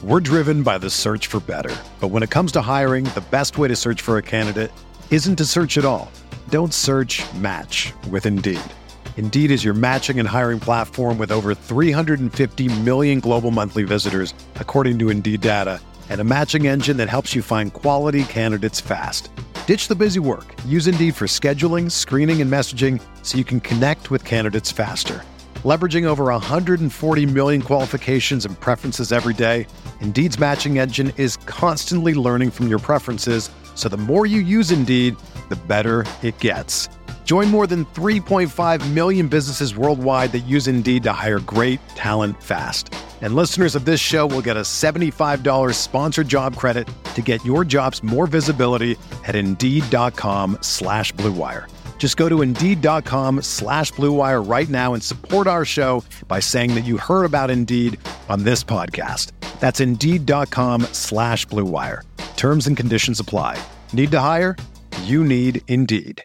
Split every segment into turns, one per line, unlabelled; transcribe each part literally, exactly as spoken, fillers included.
We're driven by the search for better. But when it comes to hiring, the best way to search for a candidate isn't to search at all. Don't search, match with Indeed. Indeed is your matching and hiring platform with over three hundred fifty million global monthly visitors, according to Indeed data, and a matching engine that helps you find quality candidates fast. Ditch the busy work. Use Indeed for scheduling, screening, and messaging so you can connect with candidates faster. Leveraging over one hundred forty million qualifications and preferences every day, Indeed's matching engine is constantly learning from your preferences, so the more you use Indeed, the better it gets. Join more than three point five million businesses worldwide that use Indeed to hire great talent fast. And listeners of this show will get a seventy-five dollars sponsored job credit to get your jobs more visibility at Indeed.com slash Blue Wire. Just go to Indeed.com slash Blue Wire right now and support our show by saying that you heard about Indeed on this podcast. That's Indeed.com slash Blue Wire. Terms and conditions apply. Need to hire? You need Indeed.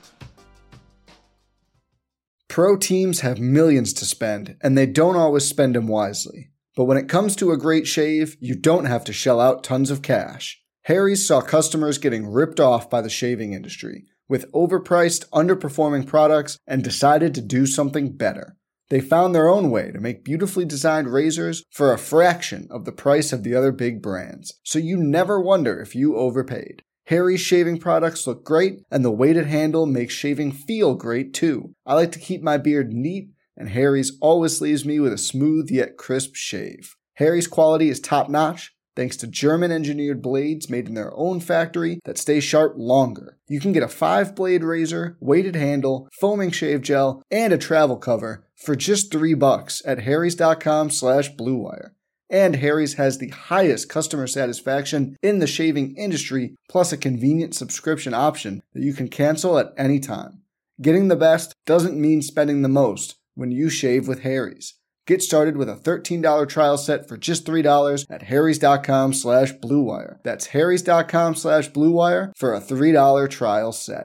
Pro teams have millions to spend, and they don't always spend them wisely. But when it comes to a great shave, you don't have to shell out tons of cash. Harry's saw customers getting ripped off by the shaving industry with overpriced, underperforming products and decided to do something better. They found their own way to make beautifully designed razors for a fraction of the price of the other big brands, so you never wonder if you overpaid. Harry's shaving products look great, and the weighted handle makes shaving feel great too. I like to keep my beard neat, and Harry's always leaves me with a smooth yet crisp shave. Harry's quality is top-notch, thanks to German-engineered blades made in their own factory that stay sharp longer. You can get a five-blade razor, weighted handle, foaming shave gel, and a travel cover for just three bucks at harrys.com slash bluewire. And Harry's has the highest customer satisfaction in the shaving industry, plus a convenient subscription option that you can cancel at any time. Getting the best doesn't mean spending the most when you shave with Harry's. Get started with a thirteen dollars trial set for just three dollars at harrys.com slash bluewire. That's harrys.com slash bluewire for a three dollars trial set.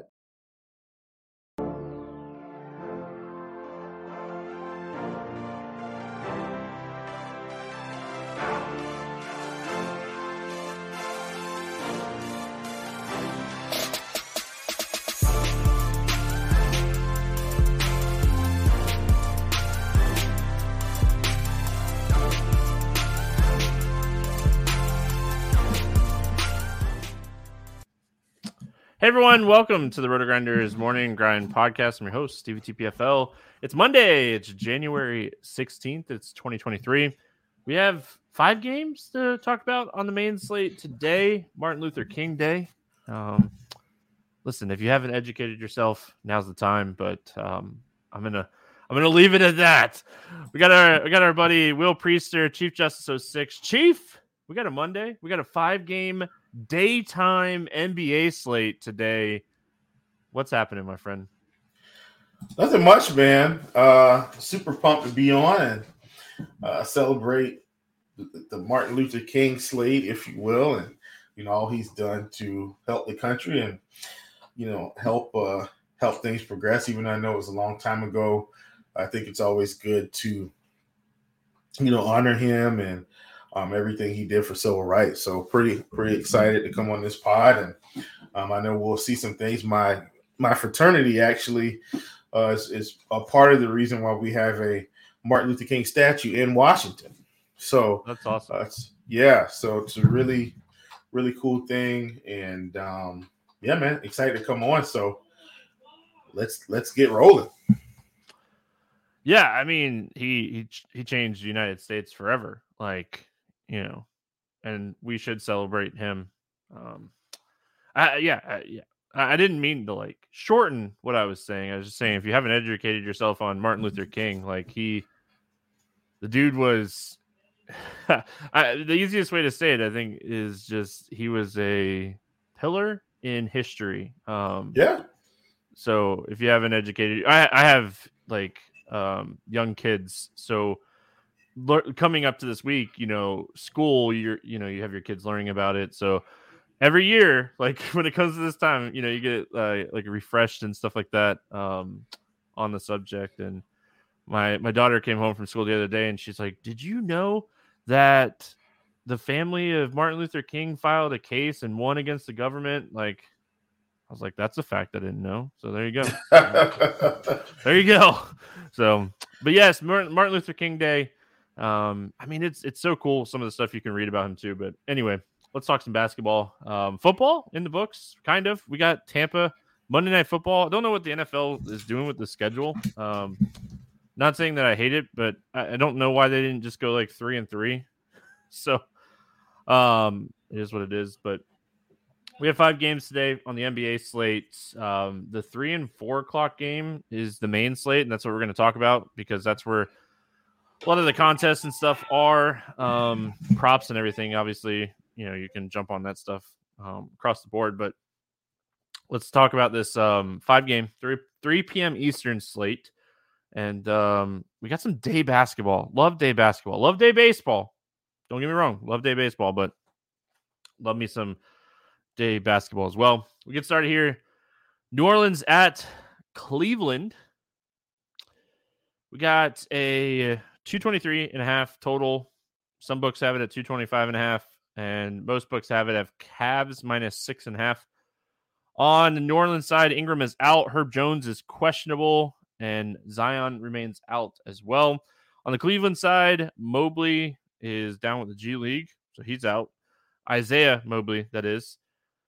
Hey everyone, welcome to the Roto Grinders Morning Grind Podcast. I'm your host, Stevie T P F L. It's Monday, it's January sixteenth, it's twenty twenty-three. We have five games to talk about on the main slate today, Martin Luther King Day. Um, listen, if you haven't educated yourself, now's the time, but um, I'm gonna I'm gonna leave it at that. We got our we got our buddy Will Priester, Chief Justice oh six. Chief, we got a Monday, we got a five-game daytime N B A slate today. What's happening, my friend?
Nothing much, man. Uh, super pumped to be on and uh, celebrate the, the Martin Luther King slate, if you will, and you know all he's done to help the country and you know help uh, help things progress. Even though I know it was a long time ago, I think it's always good to you know honor him and Um, everything he did for civil rights. So pretty, pretty excited to come on this pod. And um, I know we'll see some things. My my fraternity actually uh, is, is a part of the reason why we have a Martin Luther King statue in Washington. So
that's awesome.
Uh, yeah. So it's a really, really cool thing. And um, yeah, man, excited to come on. So let's let's get rolling.
Yeah, I mean, he he he changed the United States forever. Like, you know, and we should celebrate him. Um, I, yeah, I, yeah. I didn't mean to like shorten what I was saying. I was just saying, if you haven't educated yourself on Martin Luther King, like he, the dude was, I, the easiest way to say it, I think, is just he was a pillar in history. Um,
yeah.
So if you haven't educated, I, I have like um, young kids, so. Coming up to this week, you know, school, you're, you know, you have your kids learning about it. So every year, like when it comes to this time, you know, you get uh, like refreshed and stuff like that um, on the subject. And my, my daughter came home from school the other day and she's like, did you know that the family of Martin Luther King filed a case and won against the government. Like, I was like, that's a fact I didn't know. So there you go. There you go. So, but yes, Martin Luther King Day. Um, I mean, it's it's so cool, some of the stuff you can read about him too. But anyway, let's talk some basketball. Um, football in the books, kind of. We got Tampa Monday Night Football. I don't know what the N F L is doing with the schedule. Um, not saying that I hate it, but I, I don't know why they didn't just go like three and three. So um, it is what it is. But we have five games today on the N B A slate. Um, the three and four o'clock game is the main slate, and that's what we're going to talk about because that's where a lot of the contests and stuff are. Um, props and everything, obviously, you know, you can jump on that stuff um, across the board. But let's talk about this um, five-game, three three p.m. Eastern slate. And um, we got some day basketball. Love day basketball. Love day baseball. Don't get me wrong. Love day baseball, but love me some day basketball as well. We get started here. New Orleans at Cleveland. We got a two twenty-three and a half total. Some books have it at two twenty-five and a half, and most books have it at Cavs minus six and a half. On the New Orleans side, Ingram is out. Herb Jones is questionable, and Zion remains out as well. On the Cleveland side, Mobley is down with the G League, so he's out. Isaiah Mobley, that is.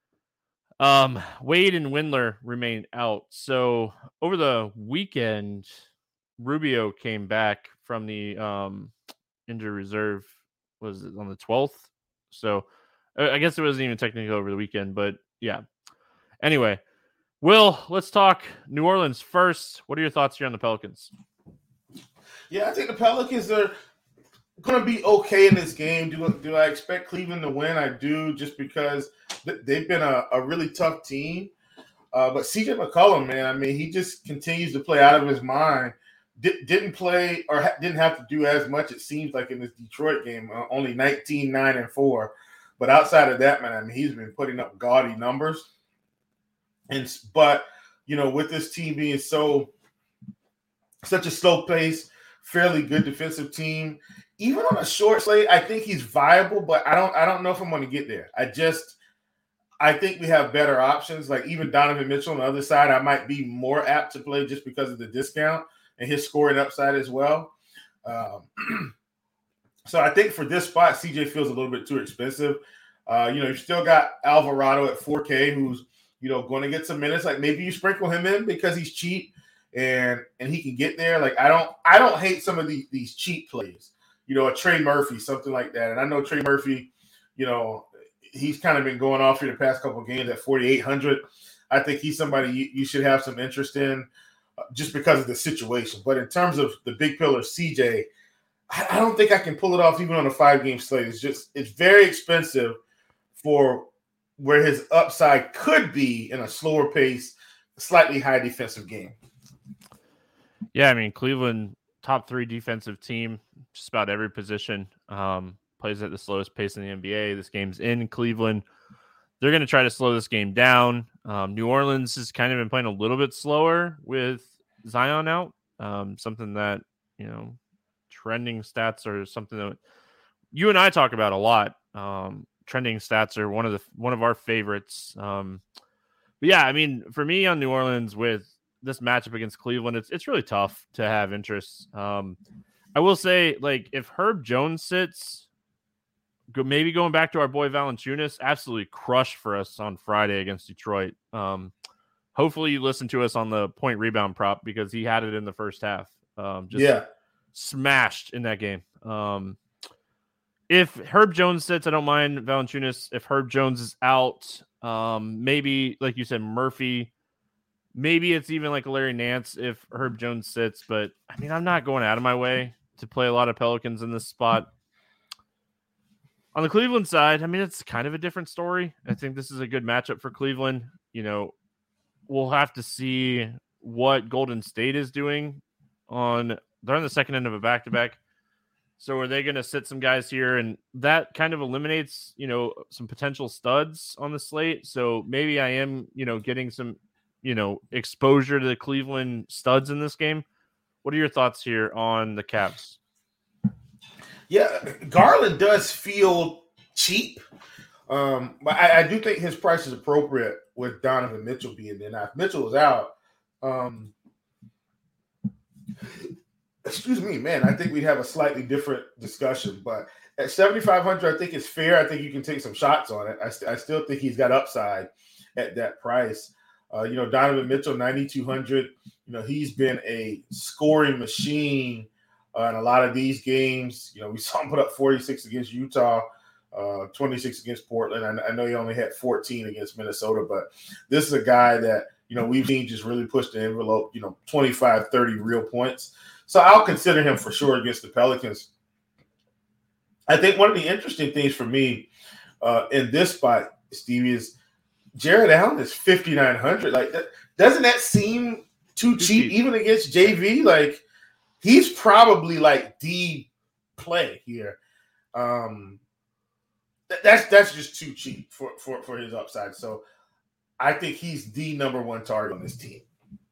Um, Wade and Windler remain out. So over the weekend, Rubio came back from the um, injury reserve. Was it on the twelfth? So I guess it wasn't even technically over the weekend, but yeah. Anyway, Will, let's talk New Orleans first. What are your thoughts here on the Pelicans?
Yeah, I think the Pelicans are going to be okay in this game. Do, do I expect Cleveland to win? I do, just because th- they've been a, a really tough team. Uh, but C J McCollum, man, I mean, he just continues to play out of his mind. D- didn't play or ha- didn't have to do as much, it seems like, in this Detroit game. Uh, only nineteen, nine, and four. But outside of that, man, I mean, he's been putting up gaudy numbers. And but, you know, with this team being so such a slow pace, fairly good defensive team, even on a short slate, I think he's viable, but I don't I don't know if I'm going to get there. I just I think we have better options. Like even Donovan Mitchell on the other side, I might be more apt to play just because of the discount and his scoring upside as well. Um, so I think for this spot, C J feels a little bit too expensive. Uh, you know, you've still got Alvarado at four K, who's, you know, going to get some minutes. Like maybe you sprinkle him in because he's cheap and and he can get there. Like I don't I don't hate some of the, these cheap plays. You know, a Trey Murphy, something like that. And I know Trey Murphy, you know, he's kind of been going off here the past couple of games at forty-eight hundred. I think he's somebody you, you should have some interest in uh, just because of the situation. But in terms of the big pillar C J, I, I don't think I can pull it off even on a five-game slate. It's just it's very expensive for where his upside could be in a slower pace, slightly high defensive game.
Yeah, I mean, Cleveland, top three defensive team, just about every position, um, plays at the slowest pace in the N B A. This game's in Cleveland. They're going to try to slow this game down. Um, New Orleans has kind of been playing a little bit slower with Zion out, um, something that, you know, trending stats are something that you and I talk about a lot. Um, trending stats are one of the one of our favorites. Um, but yeah, I mean, for me on New Orleans with this matchup against Cleveland, it's it's really tough to have interest. Um, I will say, like, if Herb Jones sits, go, maybe going back to our boy Valanciunas, absolutely crushed for us on Friday against Detroit. Um, hopefully you listen to us on the point rebound prop because he had it in the first half. Um, just
yeah.
smashed in that game. Um, If Herb Jones sits, I don't mind Valanciunas. If Herb Jones is out, um, maybe, like you said, Murphy. Maybe it's even like a Larry Nance if Herb Jones sits. But, I mean, I'm not going out of my way to play a lot of Pelicans in this spot. On the Cleveland side, I mean, it's kind of a different story. I think this is a good matchup for Cleveland. You know, we'll have to see what Golden State is doing on – they're on the second end of a back-to-back. So are they going to sit some guys here? And that kind of eliminates, you know, some potential studs on the slate. So maybe I am, you know, getting some, you know, exposure to the Cleveland studs in this game. What are your thoughts here on the Cavs?
Yeah, Garland does feel cheap. Um, but I, I do think his price is appropriate with Donovan Mitchell being there. Now, if Mitchell is out, um, excuse me, man, I think we'd have a slightly different discussion. But at seventy-five hundred, I think it's fair. I think you can take some shots on it. I, st- I still think he's got upside at that price. Uh, you know, Donovan Mitchell, ninety-two hundred. You know, he's been a scoring machine uh, in a lot of these games. You know, we saw him put up forty-six against Utah. Uh, twenty-six against Portland. I, I know he only had fourteen against Minnesota, but this is a guy that, you know, we've seen just really push the envelope, you know, twenty-five, thirty real points. So I'll consider him for sure against the Pelicans. I think one of the interesting things for me uh, in this spot, Stevie, is Jared Allen is fifty-nine hundred. Like, doesn't that seem too cheap, even against J V? Like, he's probably like the play here. Um, That's that's just too cheap for, for, for his upside. So I think he's the number one target on this team.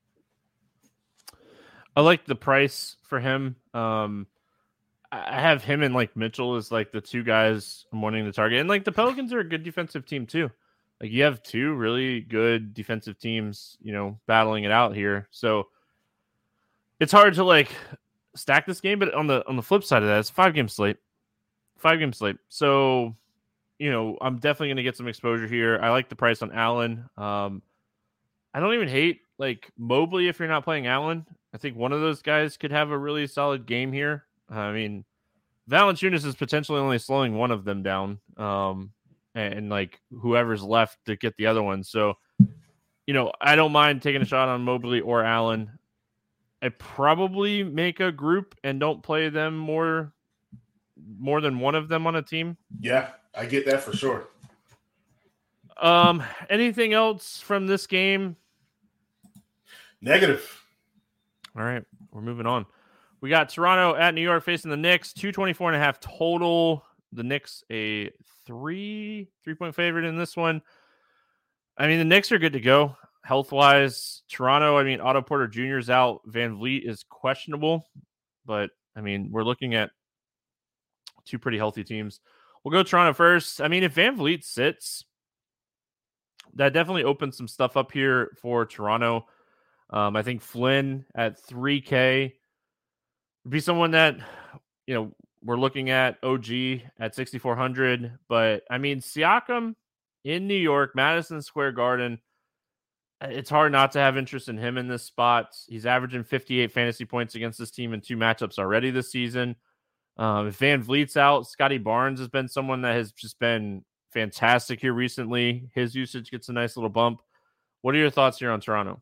I like the price for him. Um, I have him and like Mitchell as like the two guys I'm wanting to target. And like the Pelicans are a good defensive team too. Like you have two really good defensive teams, you know, battling it out here. So it's hard to like stack this game, but on the on the flip side of that, it's a five game slate. Five game slate. So you know, I'm definitely going to get some exposure here. I like the price on Allen. Um, I don't even hate like Mobley if you're not playing Allen. I think one of those guys could have a really solid game here. I mean, Valanciunas is potentially only slowing one of them down, um, and, and like whoever's left to get the other one. So, you know, I don't mind taking a shot on Mobley or Allen. I probably make a group and don't play them more, more than one of them on a team.
Yeah. I get that for sure.
Um, anything else from this game?
Negative.
All right, we're moving on. We got Toronto at New York facing the Knicks, two twenty-four and a half total. The Knicks a three, three-point favorite in this one. I mean, the Knicks are good to go health-wise. Toronto, I mean, Otto Porter Junior is out. Van Vliet is questionable. But, I mean, we're looking at two pretty healthy teams. We'll go Toronto first. I mean, if Van Vliet sits, that definitely opens some stuff up here for Toronto. Um, I think Flynn at three K would be someone that, you know, we're looking at. O G at sixty-four hundred. But, I mean, Siakam in New York, Madison Square Garden, it's hard not to have interest in him in this spot. He's averaging fifty-eight fantasy points against this team in two matchups already this season. Um, if Van Vliet's out, Scotty Barnes has been someone that has just been fantastic here recently. His usage gets a nice little bump. What are your thoughts here on Toronto?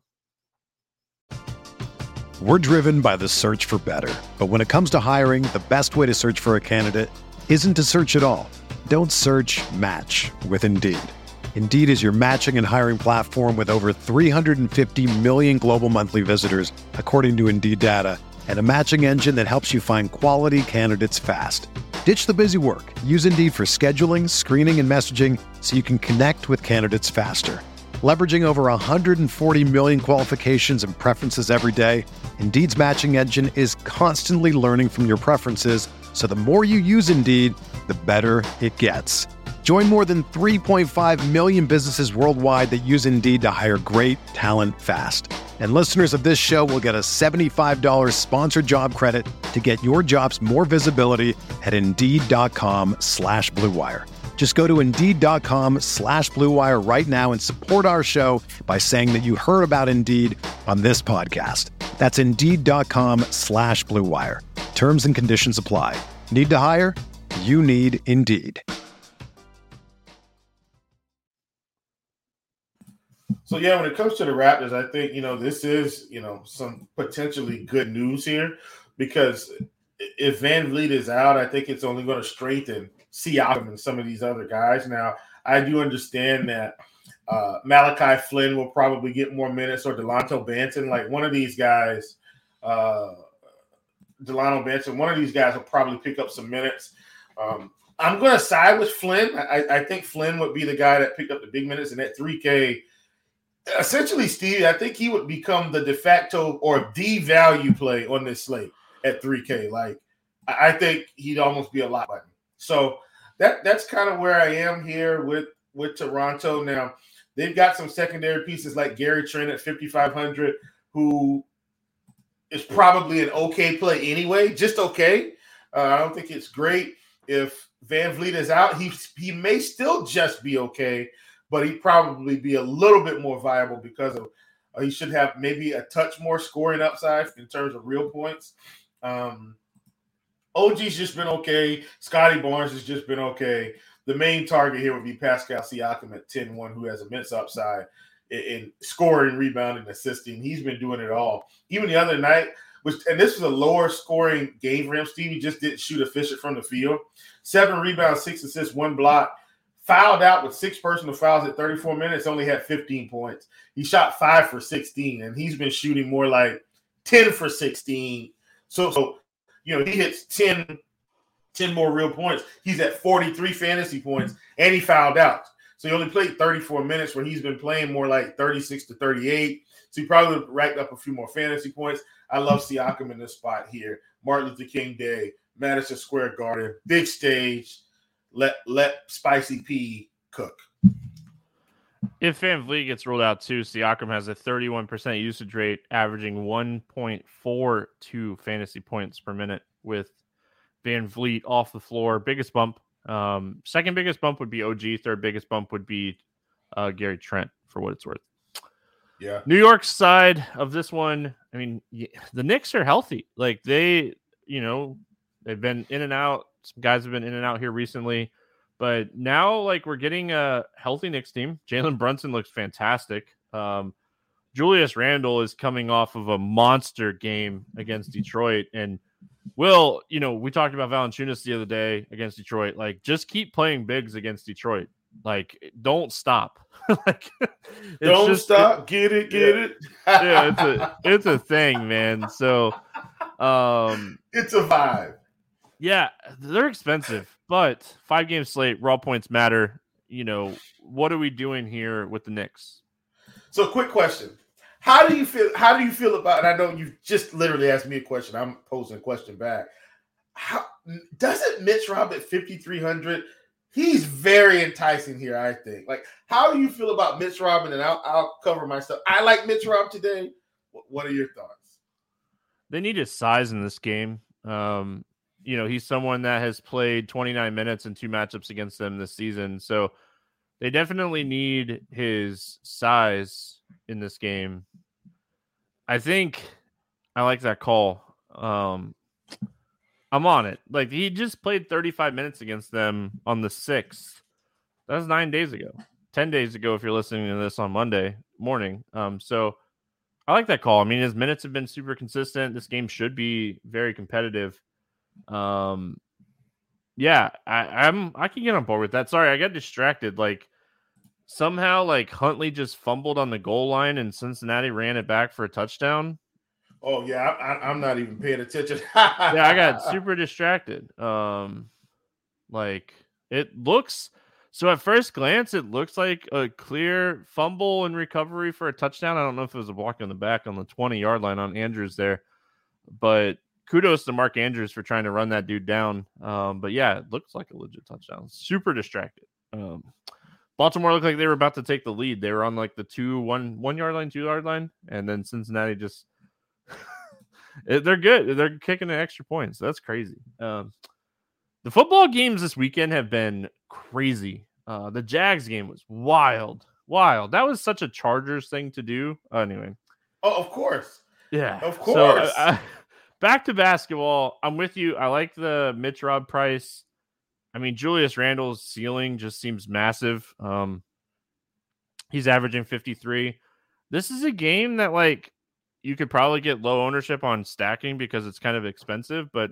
We're driven by the search for better. But when it comes to hiring, the best way to search for a candidate isn't to search at all. Don't search, match with Indeed. Indeed is your matching and hiring platform with over three hundred fifty million global monthly visitors, according to Indeed data, and a matching engine that helps you find quality candidates fast. Ditch the busy work. Use Indeed for scheduling, screening, and messaging so you can connect with candidates faster. Leveraging over one hundred forty million qualifications and preferences every day, Indeed's matching engine is constantly learning from your preferences, so the more you use Indeed, the better it gets. Join more than three point five million businesses worldwide that use Indeed to hire great talent fast. And listeners of this show will get a seventy-five dollars sponsored job credit to get your jobs more visibility at Indeed.com slash Blue Wire. Just go to Indeed.com slash Blue Wire right now and support our show by saying that you heard about Indeed on this podcast. That's Indeed.com slash Blue Wire. Terms and conditions apply. Need to hire? You need Indeed.
So, yeah, when it comes to the Raptors, I think, you know, this is, you know, some potentially good news here, because if Van Vliet is out, I think it's only going to strengthen Siakam and some of these other guys. Now, I do understand that uh, Malachi Flynn will probably get more minutes, or Delano Banton. Like, one of these guys, uh, Delano Banton, one of these guys will probably pick up some minutes. Um, I'm going to side with Flynn. I, I think Flynn would be the guy that picked up the big minutes, and at three K, essentially, Steve, I think he would become the de facto or the value play on this slate at three K. Like, I think he'd almost be a lot button. So that that's kind of where I am here with with Toronto. Now they've got some secondary pieces like Gary Trent at fifty-five hundred, who is probably an okay play anyway, just okay. Uh, I don't think it's great. If Van Vliet is out, he he may still just be okay, but he'd probably be a little bit more viable because of uh, he should have maybe a touch more scoring upside in terms of real points. Um, O G's just been okay. Scotty Barnes has just been okay. The main target here would be Pascal Siakam at ten one, who has immense upside in, in scoring, rebounding, assisting. He's been doing it all. Even the other night, which and this was a lower scoring game for him. Stevie just didn't shoot efficient from the field. Seven rebounds, six assists, one block. Fouled out with six personal fouls at thirty-four minutes, only had fifteen points. He shot five for sixteen, and he's been shooting more like ten for sixteen. So, so you know, he hits ten, ten more real points. He's at forty-three fantasy points, and he fouled out. So he only played thirty-four minutes where he's been playing more like thirty-six to thirty-eight. So he probably racked up a few more fantasy points. I love Siakam in this spot here. Martin Luther King Day, Madison Square Garden, big stage. Let let Spicy P cook.
If Van Vliet gets ruled out too, Siakam has a thirty-one percent usage rate, averaging one point four two fantasy points per minute with Van Vliet off the floor. Biggest bump. Um, second biggest bump would be O G. Third biggest bump would be uh, Gary Trent, for what it's worth.
Yeah.
New York's side of this one, I mean, the Knicks are healthy. Like they, you know, they've been in and out. Some guys have been in and out here recently. But now, like, we're getting a healthy Knicks team. Jalen Brunson looks fantastic. Um, Julius Randle is coming off of a monster game against Detroit. And, Will, you know, we talked about Valanciunas the other day against Detroit. Like, just keep playing bigs against Detroit. Like, don't stop. like,
don't
just,
stop.
It,
get it, get
yeah.
it.
yeah, it's a it's a thing, man. So, um,
it's a vibe.
Yeah, they're expensive, but five game slate, raw points matter. You know, what are we doing here with the Knicks?
So, quick question: How do you feel? How do you feel about? And I know you just literally asked me a question. I'm posing a question back. How doesn't Mitch Rob at fifty-three hundred? He's very enticing here, I think. Like, how do you feel about Mitch Robin? And I'll, I'll cover my stuff. I like Mitch Rob today. What are your thoughts?
They need his size in this game. Um, you know, he's someone that has played twenty-nine minutes in two matchups against them this season. So they definitely need his size in this game. I think I like that call. Um, I'm on it. Like, he just played thirty-five minutes against them on the sixth. That was nine days ago. ten days ago if you're listening to this on Monday morning. Um, so I like that call. I mean, his minutes have been super consistent. This game should be very competitive. Um, yeah, I, I'm I can get on board with that. Sorry, I got distracted. Like, somehow, like, Huntley just fumbled on the goal line and Cincinnati ran it back for a touchdown.
Oh, yeah, I, I'm not even paying attention.
yeah, I got super distracted. Um, like, it looks so at first glance, it looks like a clear fumble and recovery for a touchdown. I don't know if it was a block on the back on the twenty yard line on Andrews there, but kudos to Mark Andrews for trying to run that dude down. Um, but yeah, it looks like a legit touchdown. Super distracted. Um, Baltimore looked like they were about to take the lead. They were on like the two, one, one yard line, two yard line, and then Cincinnati just. They're good. They're kicking the extra points. That's crazy. Um, the football games this weekend have been crazy. Uh, the Jags game was wild, wild. That was such a Chargers thing to do. Uh, anyway.
Oh, of course.
Yeah,
of course.
So, uh, I, back to basketball. I'm with you. I like the Mitch Rob price. I mean, Julius Randle's ceiling just seems massive. Um, he's averaging fifty-three. This is a game that, like, you could probably get low ownership on stacking because it's kind of expensive, but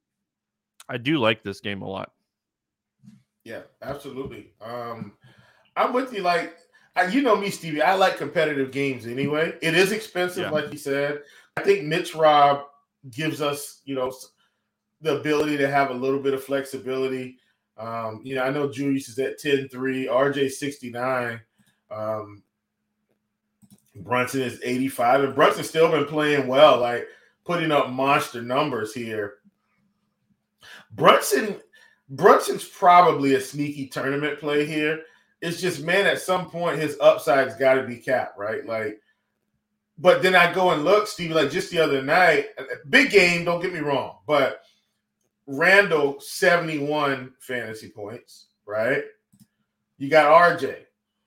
I do like this game a lot.
Yeah, absolutely. Um, I'm with you. Like, I, you know me, Stevie. I like competitive games anyway. It is expensive, yeah. like you said. I think Mitch Rob gives us, you know, the ability to have a little bit of flexibility. Um, you know, I know Julius is at ten three, R J sixty-nine. Um, Brunson is eighty-five, and Brunson's still been playing well, like putting up monster numbers here. Brunson, Brunson's probably a sneaky tournament play here. It's just, man, at some point his upside's got to be capped, right? Like, but then I go and look, Stevie, like just the other night, big game, don't get me wrong, but Randall, seventy-one fantasy points, right? You got R J.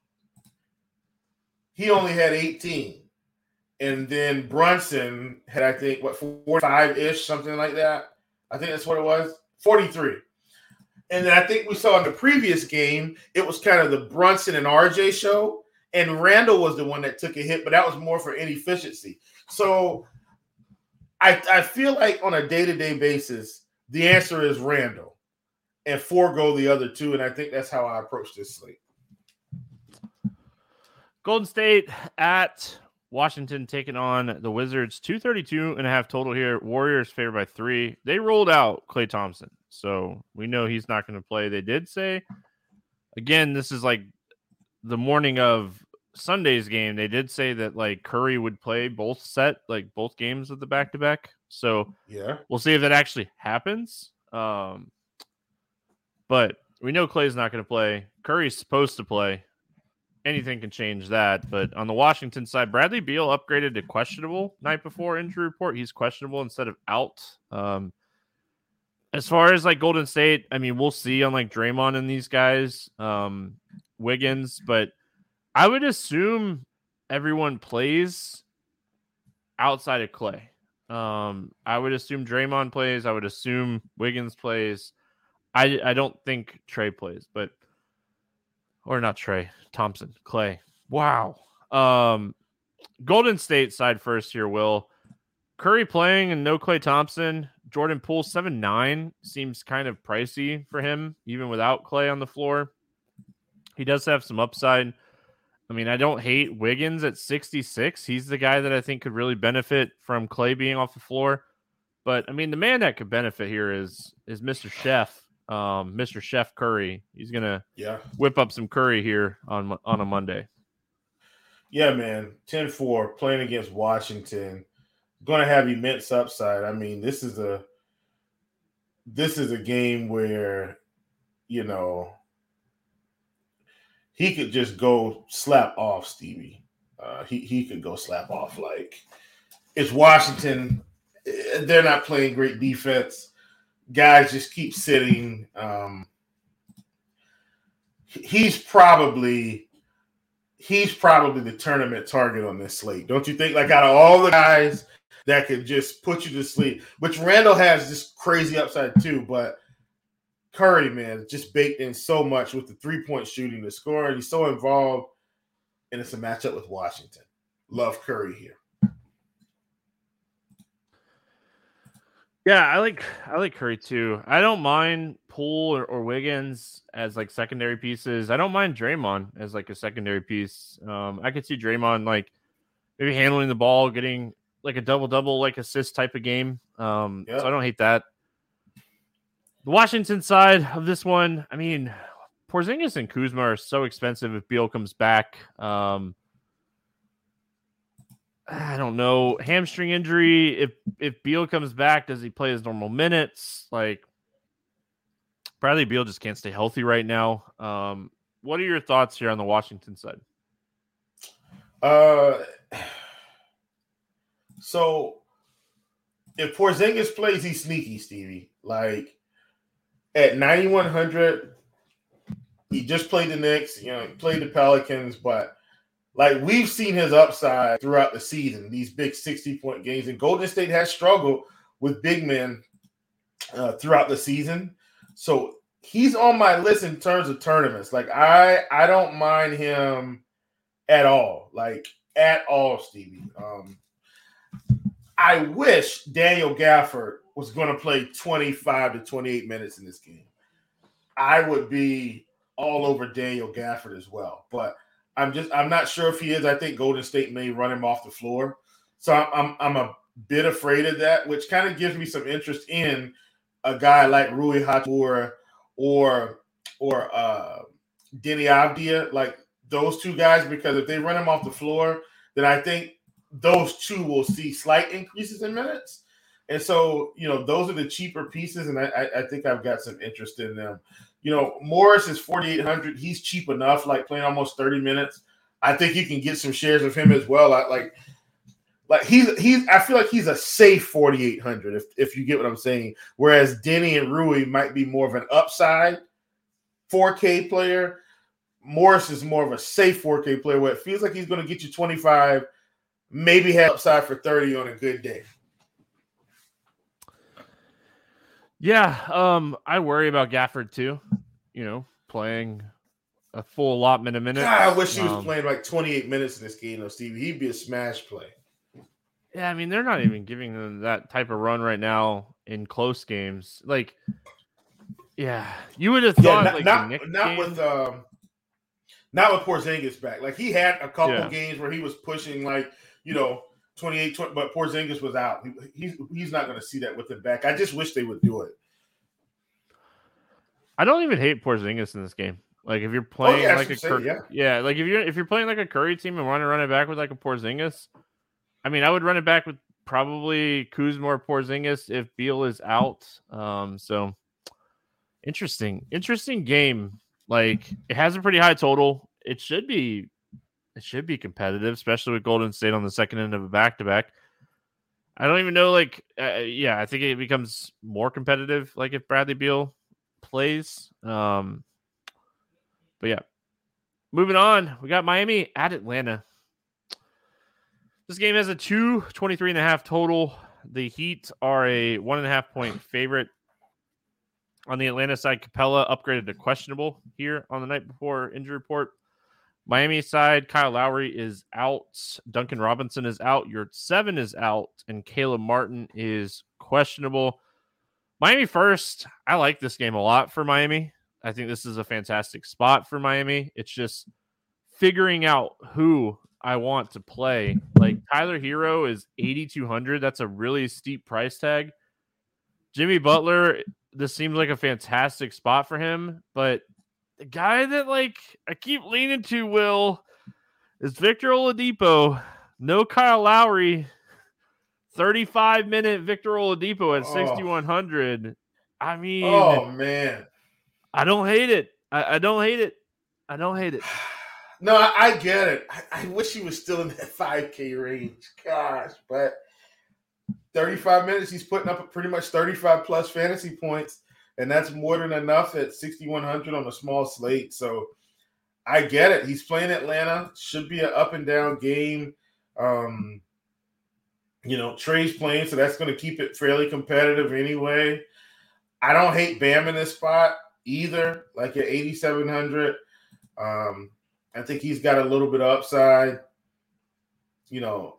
He only had eighteen. And then Brunson had, I think, what, forty-five-ish, something like that. I think that's what it was, forty-three. And then I think we saw in the previous game, it was kind of the Brunson and R J show. And Randall was the one that took a hit, but that was more for inefficiency. So I, I feel like on a day-to-day basis, the answer is Randall and forego the other two. And I think that's how I approach this slate.
Golden State at Washington taking on the Wizards. two thirty-two and a half total here. Warriors favored by three. They rolled out Klay Thompson, so we know he's not going to play. They did say, again, this is like the morning of Sunday's game. They did say that like Curry would play both set, like both games of the back-to-back. So
yeah,
we'll see if that actually happens. Um, but we know Klay's not going to play. Curry's supposed to play. Anything can change that. But on the Washington side, Bradley Beal upgraded to questionable night before injury report. He's questionable instead of out. Um, as far as like Golden State, I mean, we'll see on like Draymond and these guys, um, Wiggins, but I would assume everyone plays outside of Klay. Um, I would assume Draymond plays. I would assume Wiggins plays. I, I don't think Trey plays, but or not Trey, Thompson, Klay. Wow. Um, Golden State side first here, Will. Curry playing and no Klay Thompson. Jordan Poole, seven nine, seems kind of pricey for him, even without Klay on the floor. He does have some upside. I mean, I don't hate Wiggins at sixty-six. He's the guy that I think could really benefit from Klay being off the floor. But, I mean, the man that could benefit here is is Mister Chef. Um, Mister Chef Curry. He's gonna
yeah
whip up some Curry here on on a Monday.
Yeah, man. ten four playing against Washington, gonna have immense upside. I mean, this is a this is a game where, you know, he could just go slap off Stevie. Uh, he he could go slap off. Like, it's Washington. They're not playing great defense. Guys just keep sitting. Um, he's probably he's probably the tournament target on this slate, don't you think? Like, out of all the guys that could just put you to sleep, which Randall has this crazy upside too, but Curry, man, just baked in so much with the three-point shooting, the score. He's so involved, and it's a matchup with Washington. Love Curry here.
Yeah, I like I like Curry too. I don't mind Poole or, or Wiggins as like secondary pieces. I don't mind Draymond as like a secondary piece. Um, I could see Draymond like maybe handling the ball, getting like a double double, like assist type of game. Um, yep. So I don't hate that. The Washington side of this one, I mean, Porzingis and Kuzma are so expensive if Beal comes back. Um, I don't know. Hamstring injury. If if Beal comes back, does he play his normal minutes? Like, Bradley Beal just can't stay healthy right now. Um, what are your thoughts here on the Washington side?
Uh, so if Porzingis plays, he's sneaky, Stevie. Like, at ninety-one hundred, he just played the Knicks. You know, he played the Pelicans, but like, we've seen his upside throughout the season, these big sixty-point games. And Golden State has struggled with big men uh, throughout the season. So he's on my list in terms of tournaments. Like, I I don't mind him at all. Like, at all, Stevie. Um, I wish Daniel Gafford was going to play twenty-five to twenty-eight minutes in this game. I would be all over Daniel Gafford as well. But I'm just I'm not sure if he is. I think Golden State may run him off the floor. So I'm I'm a bit afraid of that, which kind of gives me some interest in a guy like Rui Hachimura or or uh, Denny Avdia, like those two guys, because if they run him off the floor, then I think those two will see slight increases in minutes. And so, you know, those are the cheaper pieces, and I, I think I've got some interest in them. You know, Morris is forty-eight hundred. He's cheap enough, like playing almost thirty minutes. I think you can get some shares of him as well. I, like, like he's he's. I feel like he's a safe forty-eight hundred, if if you get what I'm saying. Whereas Denny and Rui might be more of an upside four K player. Morris is more of a safe four K player where it feels like he's going to get you twenty-five, maybe have upside for thirty on a good day.
Yeah, um, I worry about Gafford too. You know, playing a full allotment of minutes.
God, I wish he was
um,
playing like twenty-eight minutes in this game, though, Stevie. He'd be a smash play.
Yeah, I mean, they're not even giving them that type of run right now in close games. Like, yeah, you would have thought
yeah, not,
like
not,
the Knicks
not
game,
with um, not with Porzingis back. Like he had a couple
Yeah.
games where he was pushing like you know twenty-eight, twenty, but Porzingis was out. He, he's he's not going to see that with him back. I just wish they would do it.
I don't even hate Porzingis in this game. Like if you're playing
yeah, I
like a
should say,
Cur-
yeah.
yeah, like if you're if you're playing like a Curry team and want to run it back with like a Porzingis, I mean, I would run it back with probably Kuzma or Porzingis if Beal is out. Um, so interesting, interesting game. Like it has a pretty high total. It should be, it should be competitive, especially with Golden State on the second end of a back to back. I don't even know. Like, uh, yeah, I think it becomes more competitive. Like if Bradley Beal plays. Um, but yeah, moving on. We got Miami at Atlanta. This game has a two twenty-three and a half total. The Heat are a one and a half point favorite. On the Atlanta side, Capella upgraded to questionable here on the night before injury report. Miami side, Kyle Lowry is out. Duncan Robinson is out. Yurt Seven is out. And Caleb Martin is questionable. Miami first. I like this game a lot for Miami. I think this is a fantastic spot for Miami. It's just figuring out who I want to play. Like Tyler Hero is eighty-two hundred. That's a really steep price tag. Jimmy Butler, this seems like a fantastic spot for him, but the guy that like I keep leaning to, Will, is Victor Oladipo. No Kyle Lowry. thirty-five minute Victor Oladipo at sixty-one hundred. I mean,
oh man,
I don't hate it. I, I don't hate it. I don't hate it.
No, I, I get it. I, I wish he was still in that five K range. Gosh, but thirty-five minutes, he's putting up pretty much thirty-five plus fantasy points, and that's more than enough at sixty-one hundred on a small slate. So I get it. He's playing Atlanta. Should be an up and down game. Um, you know, Trey's playing, so that's going to keep it fairly competitive anyway. I don't hate Bam in this spot either, like at eighty-seven hundred. Um, I think he's got a little bit of upside. You know,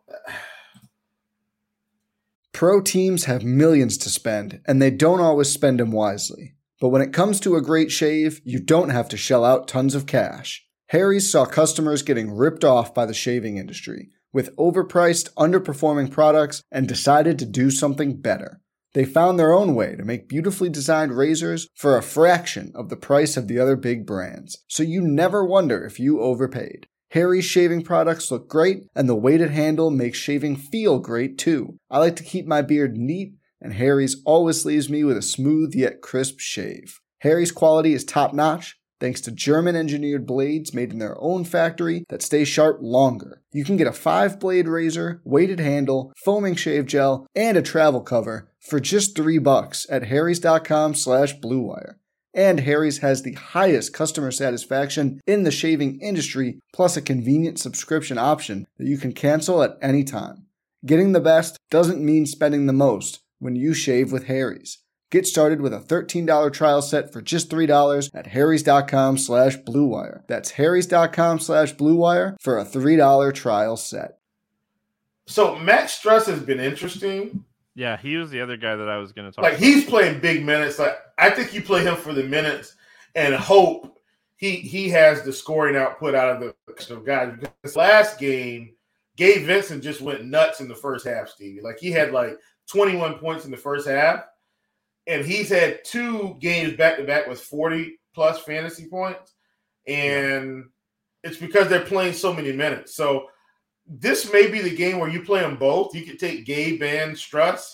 Pro teams have millions to spend, and they don't always spend them wisely. But when it comes to a great shave, you don't have to shell out tons of cash. Harry's saw customers getting ripped off by the shaving industry with overpriced, underperforming products and decided to do something better. They found their own way to make beautifully designed razors for a fraction of the price of the other big brands, so you never wonder if you overpaid. Harry's shaving products look great, and the weighted handle makes shaving feel great too. I like to keep my beard neat, and Harry's always leaves me with a smooth yet crisp shave. Harry's quality is top-notch, thanks to German-engineered blades made in their own factory that stay sharp longer. You can get a five-blade razor, weighted handle, foaming shave gel, and a travel cover for just three bucks at harrys.com slash bluewire. And Harry's has the highest customer satisfaction in the shaving industry, plus a convenient subscription option that you can cancel at any time. Getting the best doesn't mean spending the most when you shave with Harry's. Get started with a thirteen dollars trial set for just three dollars at harrys.com slash bluewire. That's harrys.com slash bluewire for a three dollars trial set.
so Max Struss has been interesting.
Yeah, he was the other guy that I was going to talk
Like
about.
he's playing big minutes. Like I think you play him for the minutes and hope he he has the scoring output out of the collection of guys. Because last game, Gabe Vincent just went nuts in the first half, Stevie. Like he had like twenty-one points in the first half, and he's had two games back to back with forty plus fantasy points, and it's because they're playing so many minutes. So this may be the game where you play them both. You could take Gabe and Struss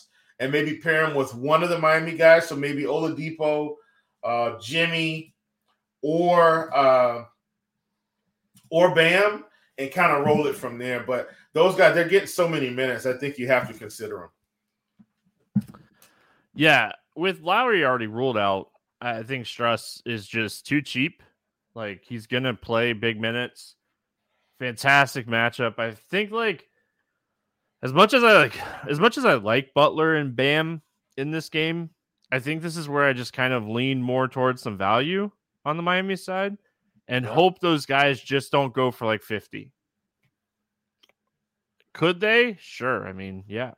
and maybe pair him with one of the Miami guys. So maybe Oladipo, uh, Jimmy, or uh, or Bam, and kind of roll it from there. But those guys, they're getting so many minutes. I think you have to consider them.
Yeah, with Lowry already ruled out, I think Struss is just too cheap. Like, he's going to play big minutes. Fantastic matchup. I think, like, as much as I like, as much as I like Butler and Bam in this game, I think this is where I just kind of lean more towards some value on the Miami side and
Yeah.
hope those guys just don't go for like fifty. Could they? Sure. I mean, yeah.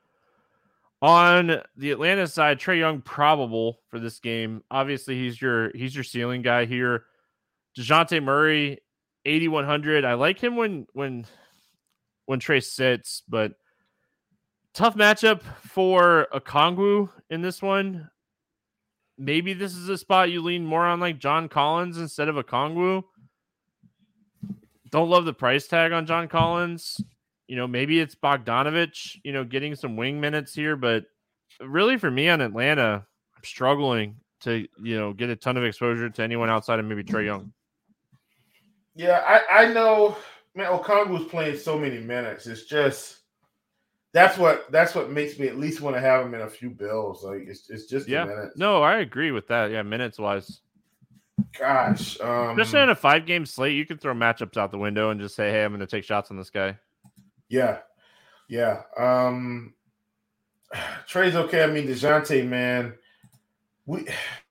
On the Atlanta side, Trae Young probable for this game. Obviously, he's your he's your ceiling guy here. DeJounte Murray, eighty-one hundred. I like him when when when Trae sits, but tough matchup for Okongwu in this one. Maybe this is a spot you lean more on like John Collins instead of Okongwu. Don't love the price tag on John Collins. You know, maybe it's Bogdanovich, you know, getting some wing minutes here, but really for me on Atlanta, I'm struggling to, you know, get a ton of exposure to anyone outside of maybe Trae Young.
Yeah, I, I know, man, Okongwu's playing so many minutes. It's just that's what that's what makes me at least want to have him in a few bills. Like it's it's just
Yeah.
the minutes.
No, I agree with that. Yeah, minutes wise.
Gosh. Um,
Especially on a five game slate, you can throw matchups out the window and just say, hey, I'm going to take shots on this guy.
Yeah. Yeah. Um, Trae's okay. I mean, DeJounte, man, we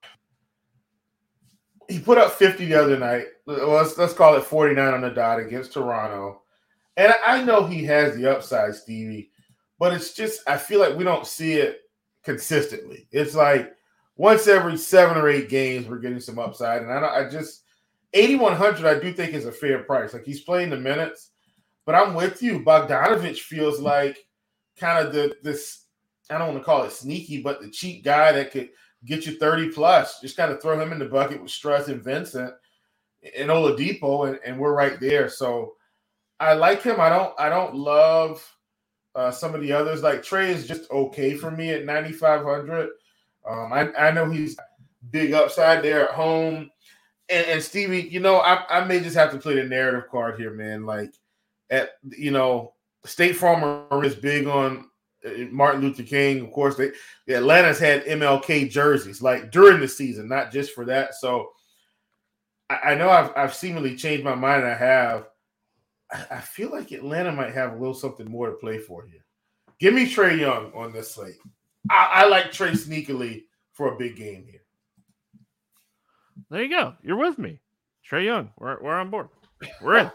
he put up fifty the other night. Let's let's call it forty-nine on the dot against Toronto. And I know he has the upside, Stevie, but it's just I feel like we don't see it consistently. It's like once every seven or eight games we're getting some upside, and I don't, I just eighty-one hundred I do think is a fair price. Like he's playing the minutes, but I'm with you. Bogdanovich feels like kind of the this I don't want to call it sneaky, but the cheap guy that could get you thirty plus. Just kind of throw him in the bucket with Struss and Vincent and Oladipo, and, and we're right there. So I like him. I don't I don't love uh, some of the others. Like Trae is just okay for me at ninety-five hundred. Um, I, I know he's big upside there at home. And, and Stevie, you know, I, I may just have to play the narrative card here, man. Like, at you know, State Farm is big on Martin Luther King. Of course, they the Atlanta's had M L K jerseys like during the season, not just for that. So I, I know I've I've seemingly changed my mind. I have. I, I feel like Atlanta might have a little something more to play for here. Give me Trae Young on this slate. I, I like Trae sneakily for a big game here.
There you go. You're with me. Trae Young. We're we're on board. We're in.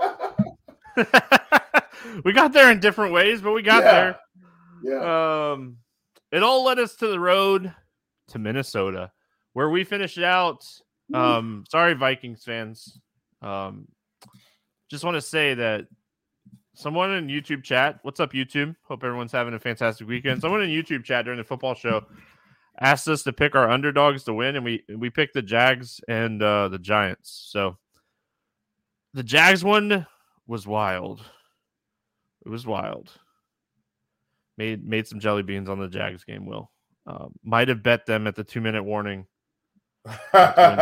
We got there in different ways, but we got
Yeah.
there.
Yeah.
Um, it all led us to the road to Minnesota, where we finished out. Um, sorry, Vikings fans. Um, just want to say that someone in YouTube chat, what's up, YouTube? Hope everyone's having a fantastic weekend. Someone in YouTube chat during the football show asked us to pick our underdogs to win, and we we picked the Jags and uh, the Giants. So the Jags one was wild. It was wild. Made made some jelly beans on the Jags game, Will. Um, might have bet them at the two-minute warning. May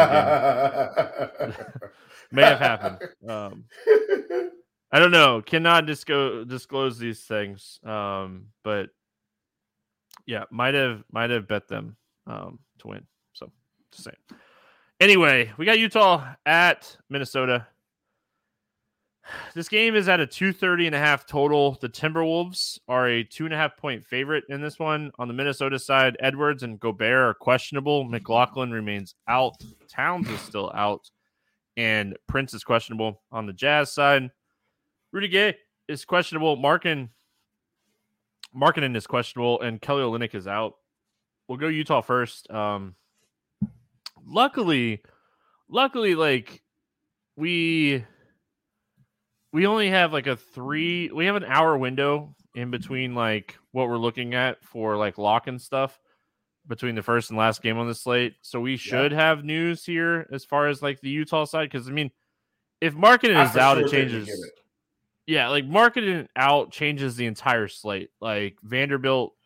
have happened. Um, I don't know. Cannot disco- disclose these things. Um, but yeah, might have might have bet them um, to win. So just saying. Anyway, we got Utah at Minnesota. This game is at a two thirty and a half total. The Timberwolves are a two and a half point favorite in this one. On the Minnesota side, Edwards and Gobert are questionable. McLaughlin remains out. Towns is still out. And Prince is questionable. On the Jazz side, Rudy Gay is questionable. Markin, Markkanen is questionable. And Kelly Olynyk is out. We'll go Utah first. Um, luckily, luckily, like, we... We only have like a three, we have an hour window in between like what we're looking at for like lock and stuff between the first and last game on the slate. So we should yeah. have news here as far as like the Utah side. Cause I mean, if Markkanen is out, sure it changes. It. Yeah. Like Markkanen out changes the entire slate. Like Vanderbilt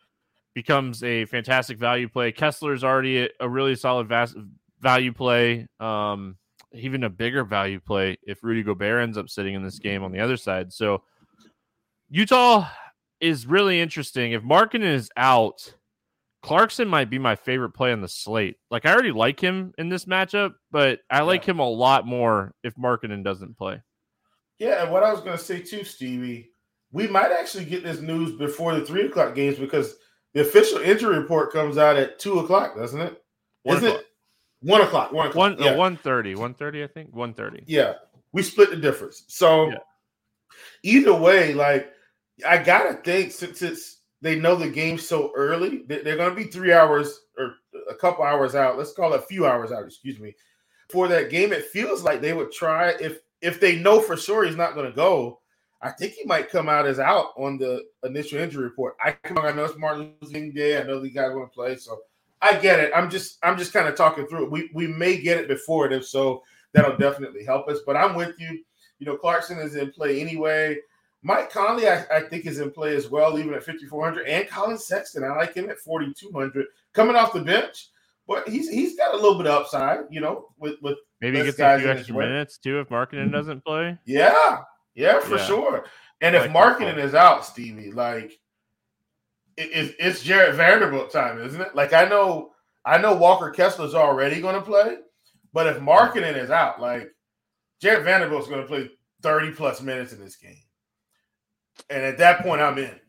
becomes a fantastic value play. Kessler is already a, a really solid vas- value play, um, even a bigger value play if Rudy Gobert ends up sitting in this game on the other side. So Utah is really interesting. If Markkanen is out, Clarkson might be my favorite play on the slate. Like, I already like him in this matchup, but I like
yeah.
him a lot more if Markkanen doesn't play.
Yeah, and what I was going to say too, Stevie, we might actually get this news before the three o'clock games because the official injury report comes out at two o'clock, doesn't it?
One
Isn't
o'clock.
it one o'clock? One o'clock.
One,
yeah.
uh, one thirty. one thirty, I think. one thirty.
Yeah, we split the difference. So
yeah.
either way, like, I gotta think since it's they know the game's so early, they're going to be three hours or a couple hours out. Let's call it a few hours out. Excuse me. For that game, it feels like they would try if if they know for sure he's not going to go. I think he might come out as out on the initial injury report. I I know it's Martin Luther King Day. I know these guys want to play, so I get it. I'm just I'm just kind of talking through it. We we may get it before it, if so, that'll definitely help us. But I'm with you. You know, Clarkson is in play anyway. Mike Conley, I, I think, is in play as well, even at fifty-four hundred. And Colin Sexton, I like him at forty-two hundred, coming off the bench. But he's he's got a little bit of upside, you know, with with
maybe he gets a few extra minutes too if Markkanen doesn't play.
Yeah. Yeah, for yeah. sure. And if like Markkanen is out, Stevie, like it, it, it's Jarred Vanderbilt time, isn't it? Like I know, I know Walker Kessler's already going to play, but if Markkanen is out, like Jarred Vanderbilt's going to play thirty plus minutes in this game, and at that point, I'm in.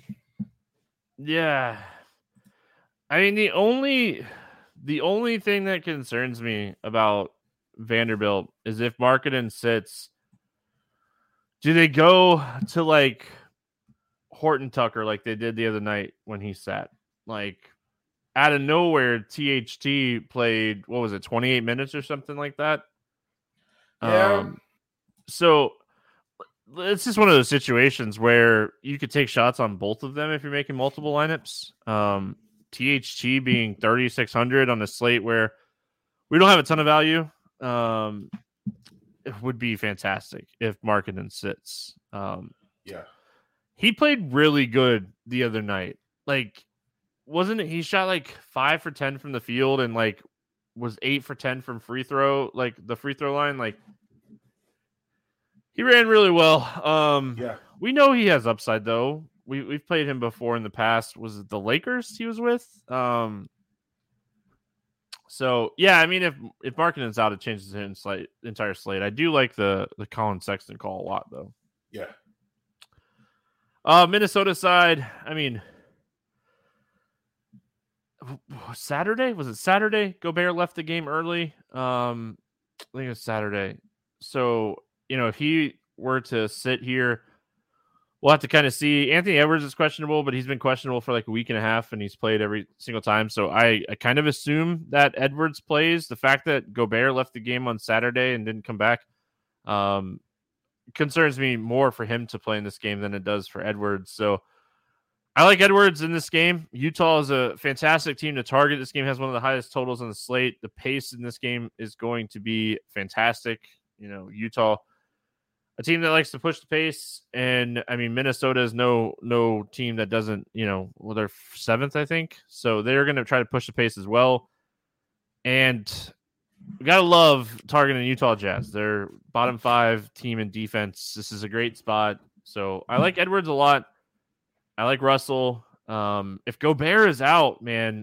Yeah, I mean the only the only thing that concerns me about Vanderbilt is if Markkanen sits. Do they go to like Horton Tucker like they did the other night when he sat? Like out of nowhere, T H T played, what was it, twenty-eight minutes or something like that?
Yeah.
Um, so it's just one of those situations where you could take shots on both of them if you're making multiple lineups. Um, T H T being thirty-six hundred on a slate where we don't have a ton of value. Um, it would be fantastic if Markkanen sits. Um,
yeah,
he played really good the other night. Like, wasn't it? He shot like five for ten from the field and like was eight for ten from free throw, like the free throw line. Like, he ran really well. Um,
yeah,
we know he has upside though. We we've played him before in the past. Was it the Lakers he was with? Um. So yeah, I mean, if if Markkanen's out, it changes his slate, entire slate. I do like the the Colin Sexton call a lot, though.
Yeah.
Uh, Minnesota side. I mean, Saturday was it Saturday? Gobert left the game early. Um, I think it was Saturday. So you know, if he were to sit here, we'll have to kind of see. Anthony Edwards is questionable, but he's been questionable for like a week and a half, and he's played every single time. So I, I kind of assume that Edwards plays. The fact that Gobert left the game on Saturday and didn't come back um, concerns me more for him to play in this game than it does for Edwards. So I like Edwards in this game. Utah is a fantastic team to target. This game has one of the highest totals on the slate. The pace in this game is going to be fantastic. You know, Utah, a team that likes to push the pace, and I mean Minnesota is no no team that doesn't, you know, well they're seventh, I think, so they're going to try to push the pace as well. And we gotta love targeting Utah Jazz. They're bottom five team in defense. This is a great spot, so I like Edwards a lot. I like Russell. Um, if Gobert is out, man.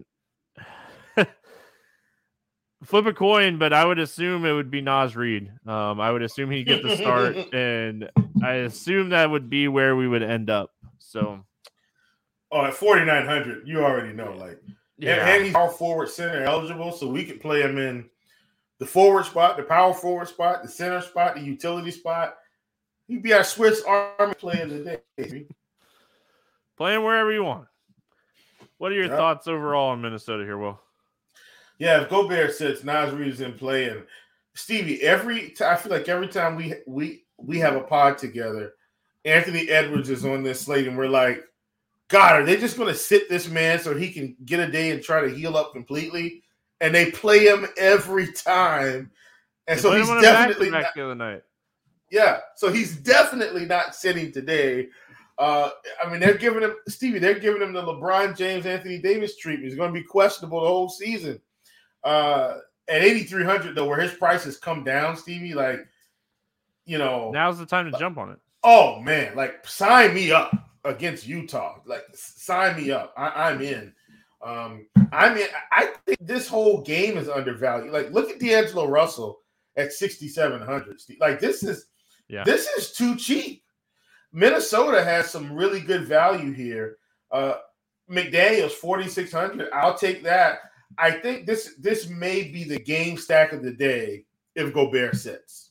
Flip a coin, but I would assume it would be Naz Reid. Um, I would assume he'd get the start, and I assume that would be where we would end up. So,
oh, at forty-nine hundred, you already know, like, yeah. and, and he's all forward center eligible, so we could play him in the forward spot, the power forward spot, the center spot, the utility spot. He'd be our Swiss Army player of the day. Baby.
Playing wherever you want. What are your
yep.
thoughts overall on Minnesota here, Will?
Yeah, if Gobert sits, Naz Reid is in play, and Stevie, every t- I feel like every time we we we have a pod together, Anthony Edwards is on this slate, and we're like, God, are they just going to sit this man so he can get a day and try to heal up completely? And they play him every time, and
they
so he's definitely
back
not,
the other night.
Yeah, so he's definitely not sitting today. Uh, I mean, they're giving him Stevie. They're giving him the LeBron James, Anthony Davis treatment. He's going to be questionable the whole season. Uh, at eighty-three hundred though, where his prices come down, Stevie, like, you know,
now's the time to jump on it.
Oh man, like sign me up against Utah. Like sign me up. I, I'm in. Um, I mean, I think this whole game is undervalued. Like, look at D'Angelo Russell at sixty-seven hundred. Like, this is yeah. this is too cheap. Minnesota has some really good value here. Uh, McDaniels forty-six hundred. I'll take that. I think this this may be the game stack of the day if Gobert sits.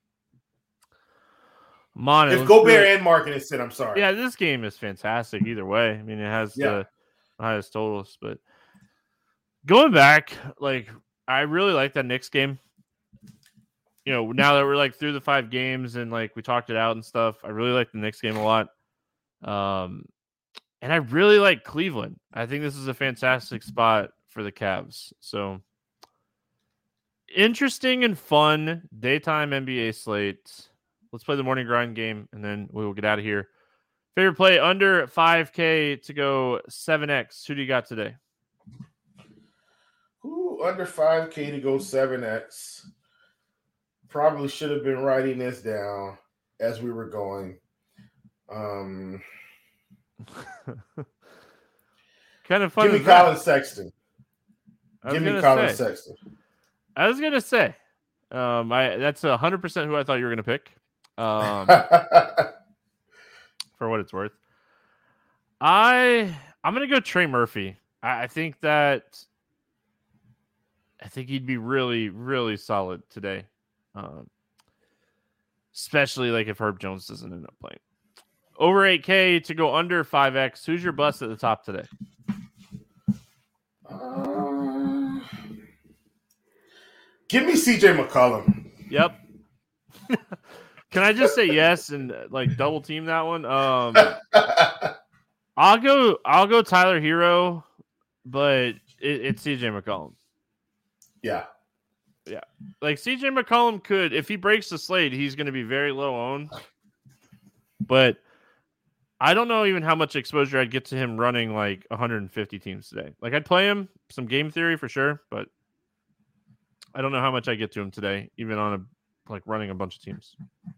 Mon,
if Gobert and Markkanen sit, I'm sorry.
Yeah, this game is fantastic either way. I mean, it has yeah. the highest totals, but going back, like, I really like that Knicks game. You know, now that we're like through the five games and like we talked it out and stuff, I really like the Knicks game a lot. Um, and I really like Cleveland. I think this is a fantastic spot for the Cavs. So interesting and fun daytime N B A slate. Let's play the morning grind game, and then we will get out of here. Favorite play under five K to go seven X. Who do you got today?
Ooh, under five K to go seven X. Probably should have been writing this down as we were going. Um,
kind of fun.
Give me Colin Sexton. Give me Colin
say,
Sexton.
I was going to say, um, I that's one hundred percent who I thought you were going to pick. Um, for what it's worth, I I'm gonna go Trey Murphy. I, I think that I think he'd be really really solid today, um, especially like if Herb Jones doesn't end up playing. Over eight K to go under five X. Who's your bust at the top today?
Uh, give me C J McCollum.
Yep. Can I just say yes and like double team that one? Um, I'll go. I'll go Tyler Hero, but it, it's C J McCollum.
Yeah,
yeah. Like C J McCollum could, if he breaks the slate, he's going to be very low owned. But I don't know even how much exposure I'd get to him running like one hundred fifty teams today. Like I'd play him some game theory for sure, but I don't know how much I get to him today, even on a like running a bunch of teams.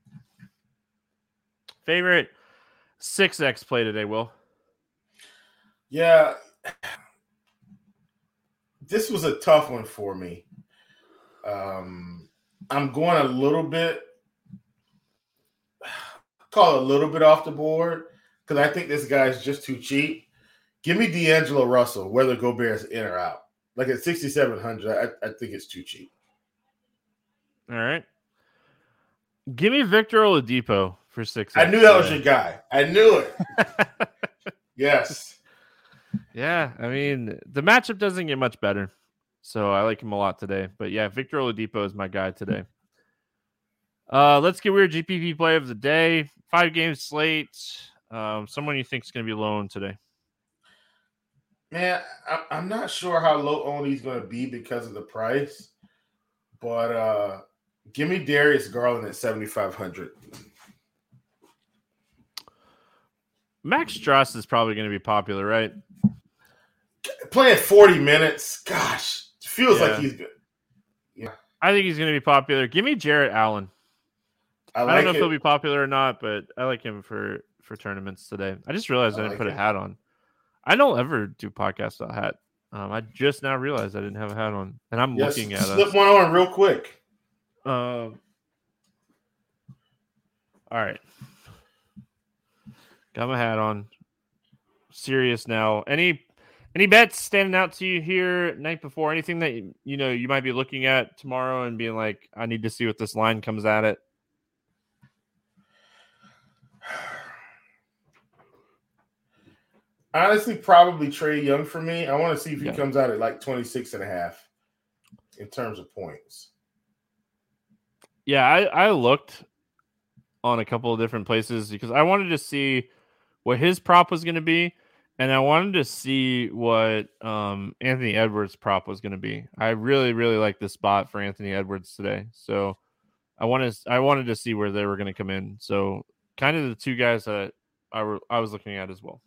Favorite six X play today, Will?
Yeah. This was a tough one for me. Um, I'm going a little bit, call it a little bit off the board because I think this guy's just too cheap. Give me D'Angelo Russell, whether Gobert's in or out. Like at sixty-seven hundred, I, I think it's too cheap.
All right. Give me Victor Oladipo for six.
I knew that was your guy. I knew it. Yes.
Yeah, I mean, the matchup doesn't get much better, so I like him a lot today. But yeah, Victor Oladipo is my guy today. Uh, let's get weird G P P play of the day. Five game slate. Um, someone you think is going to be low owned today?
Man, I, I'm not sure how low owned he's going to be because of the price, but uh, give me Darius Garland at seventy-five hundred.
Max Strus is probably going to be popular, right?
Playing forty minutes, gosh, feels
yeah.
like he's good. Yeah,
I think he's going to be popular. Give me Jarrett Allen.
I, like
I don't know
it.
if he'll be popular or not, but I like him for, for tournaments today. I just realized I, I didn't like put it. a hat on. I don't ever do podcasts without a hat. Um, I just now realized I didn't have a hat on, and I'm yes, looking at
slip
us.
one on real quick.
Um. All right. Got my hat on. Serious now. Any any bets standing out to you here night before? Anything that you, you know you might be looking at tomorrow and being like, I need to see what this line comes at it?
Honestly, probably Trae Young for me. I want to see if he
yeah.
comes out at like twenty-six and a half in terms of points.
Yeah, I, I looked on a couple of different places because I wanted to see what his prop was going to be, and I wanted to see what um, Anthony Edwards' prop was going to be. I really, really like this spot for Anthony Edwards today, so I wanted I wanted to see where they were going to come in. So, kind of the two guys that I, were, I was looking at as well.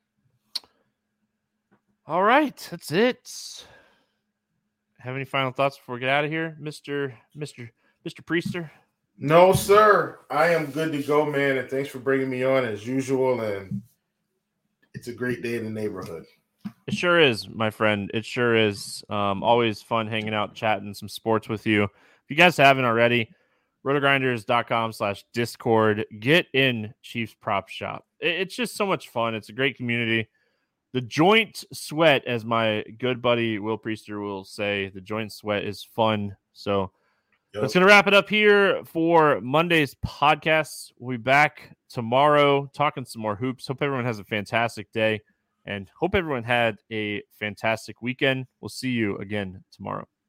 All right, that's it. Have any final thoughts before we get out of here, Mister Mister Mister Priester?
No, sir. I am good to go, man. And thanks for bringing me on as usual. And it's a great day in the neighborhood.
It sure is, my friend. It sure is. Um, always fun hanging out, chatting some sports with you. If you guys haven't already, rotogrinders.com slash Discord. Get in Chiefs Prop Shop. It's just so much fun. It's a great community. The joint sweat, as my good buddy Will Priester will say, the joint sweat is fun. So yep. That's going to wrap it up here for Monday's podcast. We'll be back tomorrow talking some more hoops. Hope everyone has a fantastic day and hope everyone had a fantastic weekend. We'll see you again tomorrow.